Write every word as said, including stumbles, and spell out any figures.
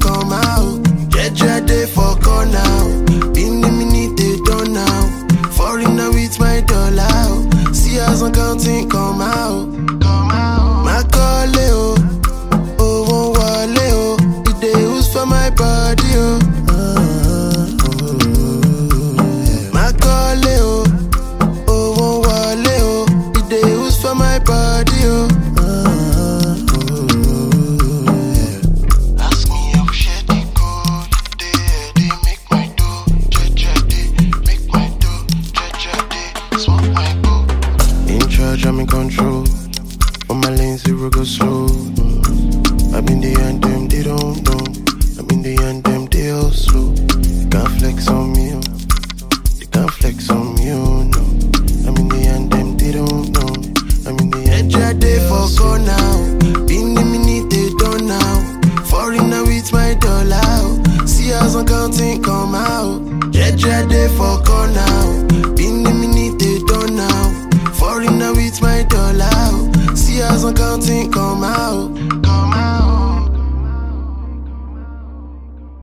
come out. Jeje dey for corner. In the minute they done now. Foreigner with my dollar. See as I'm counting come out. Come out. My call oh, oh won't wale oh. It dey use for my body oh. My call oh, oh won't wale oh. It dey use for my body oh. I'm in control. On my lane, zero go slow. Mm. I'm in the end, them, they don't know. I'm in the end, them, they all slow. They can't flex on me, oh. They can't flex on me, oh, no. I'm in the end, them, they don't know. I'm in the end, them, they all slow. Now. In the minute, they done now. Foreigner with my dollar. See as I'm counting, come out. Jeje dey for corner. In the minute, they done now. Foreigner with my dollar. See as I'm counting come out.